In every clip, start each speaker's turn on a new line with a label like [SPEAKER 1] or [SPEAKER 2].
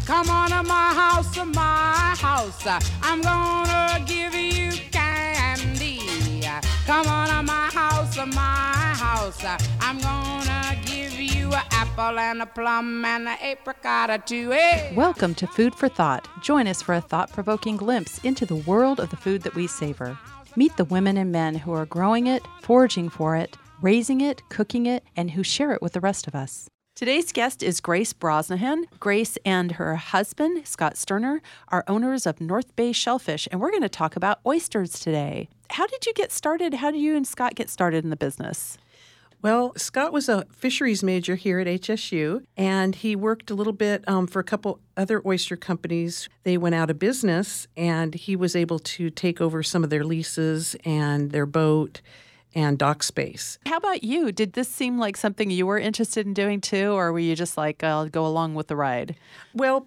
[SPEAKER 1] Come on to my house, my house. I'm gonna give you candy. Come on to my house, my house. I'm gonna give you an apple and a plum and an apricot or two. Hey.
[SPEAKER 2] Welcome to Food for Thought. Join us for a thought-provoking glimpse into the world of the food that we savor. Meet the women and men who are growing it, foraging for it, raising it, cooking it, and who share it with the rest of us. Today's guest is Grace Brosnahan. Grace and her husband, Scott Sterner, are owners of North Bay Shellfish, and we're going to talk about oysters today. How did you get started? How did you and Scott get started in the business?
[SPEAKER 3] Well, Scott was a fisheries major here at HSU, and he worked a little bit for a couple other oyster companies. They went out of business, and he was able to take over some of their leases and their boat and dock space.
[SPEAKER 2] How about you? Did this seem like something you were interested in doing too, or were you just like, I'll go along with the ride?
[SPEAKER 3] Well,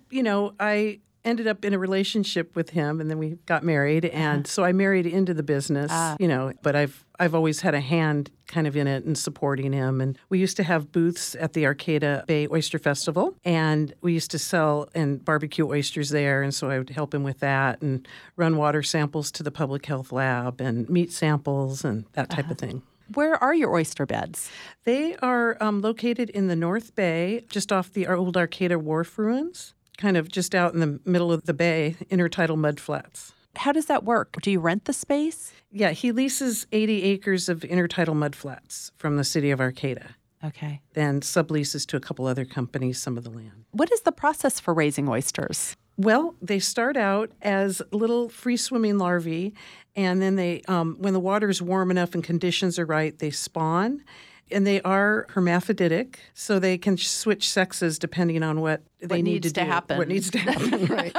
[SPEAKER 3] I ended up in a relationship with him, and then we got married, and so I married into the business, but I've always had a hand kind of in it and supporting him. And we used to have booths at the Arcata Bay Oyster Festival, and we used to sell and barbecue oysters there, and so I would help him with that and run water samples to the public health lab and meat samples and that type of thing.
[SPEAKER 2] Where are your oyster beds?
[SPEAKER 3] They are located in the North Bay, just off the old Arcata Wharf ruins, kind of just out in the middle of the bay, intertidal mudflats.
[SPEAKER 2] How does that work? Do you rent the space?
[SPEAKER 3] Yeah, he leases 80 acres of intertidal mudflats from the city of Arcata.
[SPEAKER 2] Okay.
[SPEAKER 3] Then subleases to a couple other companies some of the land.
[SPEAKER 2] What is the process for raising oysters?
[SPEAKER 3] Well, they start out as little free-swimming larvae, and then they, when the water is warm enough and conditions are right, they spawn. And they are hermaphroditic, so they can switch sexes depending on what they need to do. What needs to happen, right.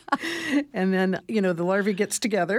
[SPEAKER 3] And then, the larvae gets together.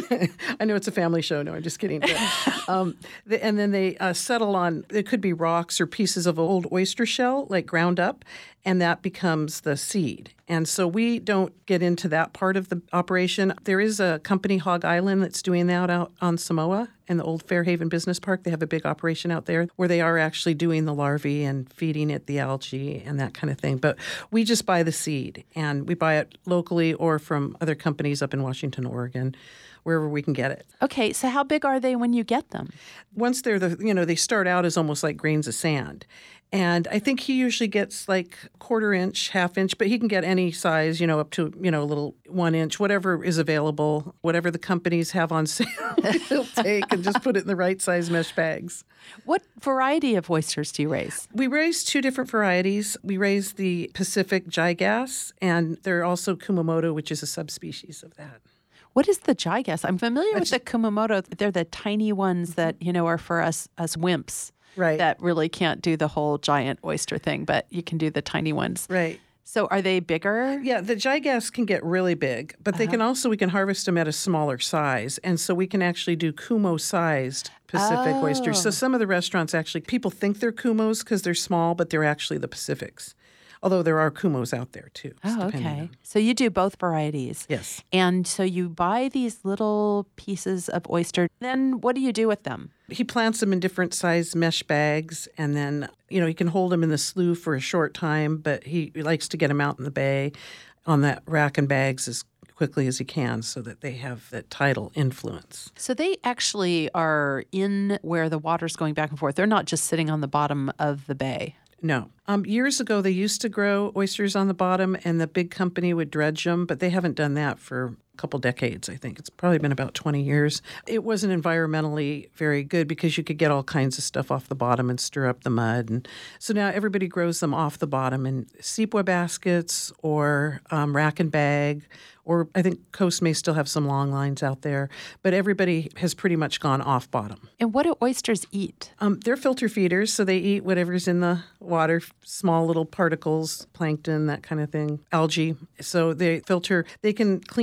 [SPEAKER 3] I know it's a family show. No, I'm just kidding. And then they settle on, it could be rocks or pieces of old oyster shell, like ground up, and that becomes the seed. And so we don't get into that part of the operation. There is a company, Hog Island, that's doing that out on Samoa in the old Fairhaven Business Park. They have a big operation out there where they are actually doing the larvae and feeding it the algae and that kind of thing. But we just buy the seed, and we buy it locally or from other companies up in Washington, Oregon, wherever we can get it.
[SPEAKER 2] Okay, so how big are they when you get them?
[SPEAKER 3] Once they're they start out as almost like grains of sand. And I think he usually gets like 1/4 inch, 1/2 inch, but he can get any size, up to, a little 1 inch, whatever is available, whatever the companies have on sale, he'll take and just put it in the right size mesh bags.
[SPEAKER 2] What variety of oysters do you raise?
[SPEAKER 3] We raise 2 different varieties. We raise the Pacific Gygass, and there are also Kumamoto, which is a subspecies of that.
[SPEAKER 2] What is the Gygass? I'm familiar with the Kumamoto. They're the tiny ones that, are for us wimps.
[SPEAKER 3] Right.
[SPEAKER 2] That really can't do the whole giant oyster thing, but you can do the tiny ones.
[SPEAKER 3] Right.
[SPEAKER 2] So are they bigger?
[SPEAKER 3] Yeah, the Gygass can get really big, but we can harvest them at a smaller size. And so we can actually do Kumo-sized Pacific oysters. So some of the restaurants actually, people think they're Kumos because they're small, but they're actually the Pacifics. Although there are Kumos out there too.
[SPEAKER 2] Oh, okay. So you do both varieties.
[SPEAKER 3] Yes.
[SPEAKER 2] And so you buy these little pieces of oyster. Then what do you do with them?
[SPEAKER 3] He plants them in different size mesh bags, and then, he can hold them in the slough for a short time, but he likes to get them out in the bay on that rack and bags as quickly as he can so that they have that tidal influence.
[SPEAKER 2] So they actually are in where the water's going back and forth. They're not just sitting on the bottom of the bay.
[SPEAKER 3] No. Years ago, they used to grow oysters on the bottom, and the big company would dredge them, but they haven't done that for a couple decades, I think. It's probably been about 20 years. It wasn't environmentally very good because you could get all kinds of stuff off the bottom and stir up the mud. And so now everybody grows them off the bottom in Seepwa baskets or rack and bag, or I think Coast may still have some long lines out there, but everybody has pretty much gone off bottom.
[SPEAKER 2] And what do oysters eat?
[SPEAKER 3] They're filter feeders, so they eat whatever's in the water, small little particles, plankton, that kind of thing, algae. So they filter, they can clean themselves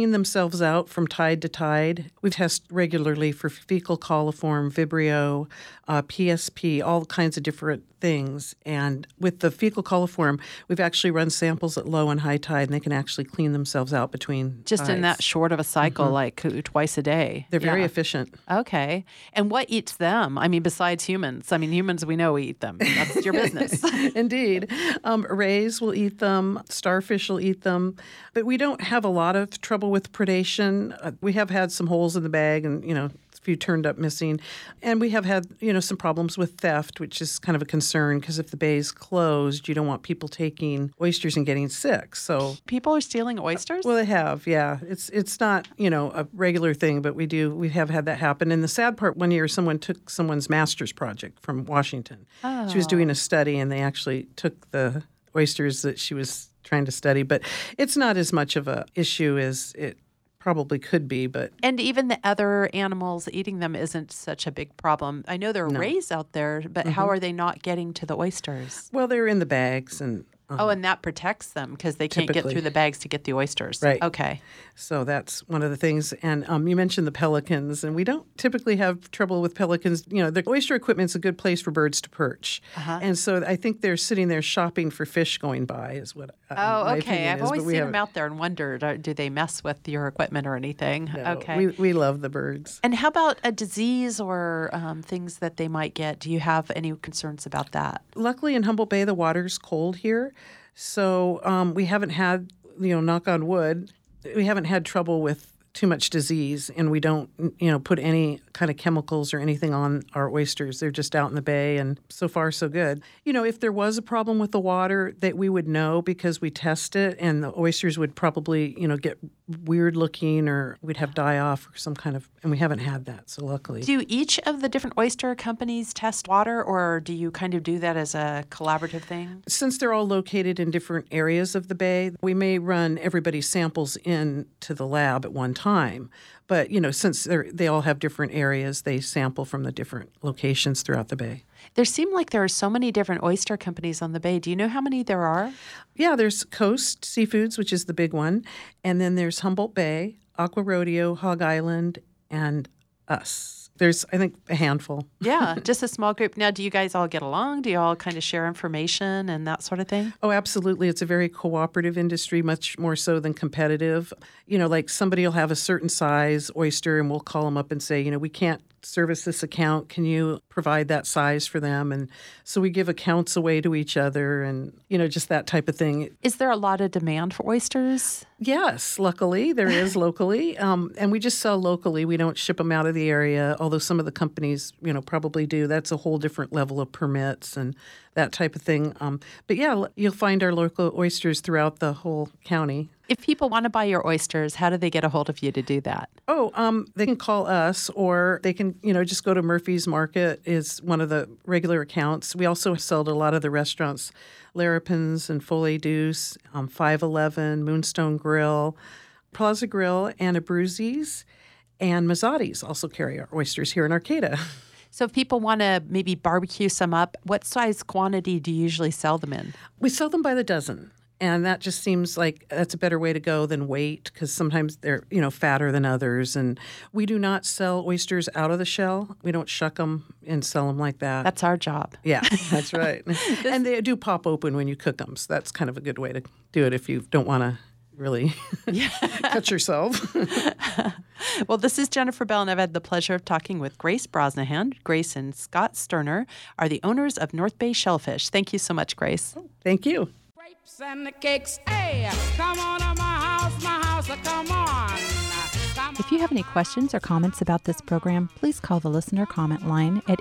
[SPEAKER 3] themselves out from tide to tide. We test regularly for fecal coliform, Vibrio, PSP, all kinds of different things. And with the fecal coliform, we've actually run samples at low and high tide, and they can actually clean themselves out between
[SPEAKER 2] Just
[SPEAKER 3] tides.
[SPEAKER 2] in that short of a cycle, like twice a day.
[SPEAKER 3] They're very efficient.
[SPEAKER 2] Okay. And what eats them? I mean, besides humans. I mean, humans, we know we eat them. That's your business.
[SPEAKER 3] Indeed. Rays will eat them. Starfish will eat them. But we don't have a lot of trouble with predation. We have had some holes in the bag and, a few turned up missing. And we have had, some problems with theft, which is kind of a concern because if the bay is closed, you don't want people taking oysters and getting sick. So
[SPEAKER 2] people are stealing oysters?
[SPEAKER 3] Well, they have, yeah. It's not, a regular thing, but we have had that happen. And the sad part, one year someone took someone's master's project from Washington.
[SPEAKER 2] Oh.
[SPEAKER 3] She was doing a study and they actually took the oysters that she was trying to study. But it's not as much of a issue as it probably could be, but...
[SPEAKER 2] And even the other animals eating them isn't such a big problem. I know there are rays out there, but how are they not getting to the oysters?
[SPEAKER 3] Well, they're in the bags and...
[SPEAKER 2] and that protects them because they can't get through the bags to get the oysters.
[SPEAKER 3] Right.
[SPEAKER 2] Okay.
[SPEAKER 3] So that's one of the things. And you mentioned the pelicans, and we don't typically have trouble with pelicans. The oyster equipment's a good place for birds to perch. And so I think they're sitting there shopping for fish going by is what my opinion
[SPEAKER 2] I've
[SPEAKER 3] is,
[SPEAKER 2] always
[SPEAKER 3] but we
[SPEAKER 2] seen
[SPEAKER 3] haven't-
[SPEAKER 2] them out there and wondered, do they mess with your equipment or anything?
[SPEAKER 3] No,
[SPEAKER 2] Okay.
[SPEAKER 3] We love the birds.
[SPEAKER 2] And how about a disease or things that they might get? Do you have any concerns about that?
[SPEAKER 3] Luckily, in Humboldt Bay, the water's cold here. So we haven't had, knock on wood, we haven't had trouble with too much disease, and we don't, put any kind of chemicals or anything on our oysters. They're just out in the bay, and so far, so good. If there was a problem with the water, that we would know because we test it, and the oysters would probably, get weird looking, or we'd have die off or some kind of, and we haven't had that, so luckily.
[SPEAKER 2] Do each of the different oyster companies test water, or do you kind of do that as a collaborative thing?
[SPEAKER 3] Since they're all located in different areas of the bay, we may run everybody's samples in to the lab at one time. But, since they all have different areas, they sample from the different locations throughout the bay.
[SPEAKER 2] There seem like there are so many different oyster companies on the bay. Do you know how many there are?
[SPEAKER 3] Yeah, there's Coast Seafoods, which is the big one. And then there's Humboldt Bay, Aqua Rodeo, Hog Island, and us. There's, I think, a handful.
[SPEAKER 2] Yeah, just a small group. Now, do you guys all get along? Do you all kind of share information and that sort of thing?
[SPEAKER 3] Oh, absolutely. It's a very cooperative industry, much more so than competitive. Like somebody will have a certain size oyster and we'll call them up and say, we can't service this account. Can you provide that size for them? And so we give accounts away to each other and, just that type of thing.
[SPEAKER 2] Is there a lot of demand for oysters?
[SPEAKER 3] Yes, luckily there is locally. And we just sell locally. We don't ship them out of the area, although some of the companies, probably do. That's a whole different level of permits and that type of thing. But yeah, you'll find our local oysters throughout the whole county.
[SPEAKER 2] If people want to buy your oysters, how do they get a hold of you to do that?
[SPEAKER 3] They can call us, or they can, just go to Murphy's Market is one of the regular accounts. We also sell to a lot of the restaurants, Larapin's and Foley Deuce, 511, Moonstone Grill, Plaza Grill, and Abruzzi's, and Mazzotti's also carry our oysters here in Arcata.
[SPEAKER 2] So if people want to maybe barbecue some up, what size quantity do you usually sell them in?
[SPEAKER 3] We sell them by the dozen. And that just seems like that's a better way to go than weight because sometimes they're, fatter than others. And we do not sell oysters out of the shell. We don't shuck them and sell them like that.
[SPEAKER 2] That's our job.
[SPEAKER 3] Yeah, that's right. And they do pop open when you cook them. So that's kind of a good way to do it if you don't want to really cut yourself.
[SPEAKER 2] Well, this is Jennifer Bell, and I've had the pleasure of talking with Grace Brosnahan. Grace and Scott Sterner are the owners of North Bay Shellfish. Thank you so much, Grace.
[SPEAKER 3] Thank you.
[SPEAKER 1] Grapes and the cakes, hey, come on to my house, come on.
[SPEAKER 2] If you have any questions or comments about this program, please call the listener comment line at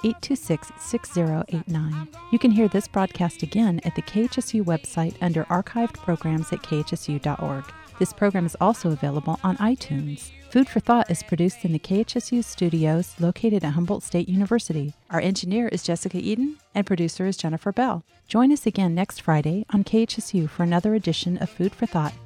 [SPEAKER 2] 826-6089. You can hear this broadcast again at the KHSU website under archived programs at khsu.org. This program is also available on iTunes. Food for Thought is produced in the KHSU studios located at Humboldt State University. Our engineer is Jessica Eden, and producer is Jennifer Bell. Join us again next Friday on KHSU for another edition of Food for Thought.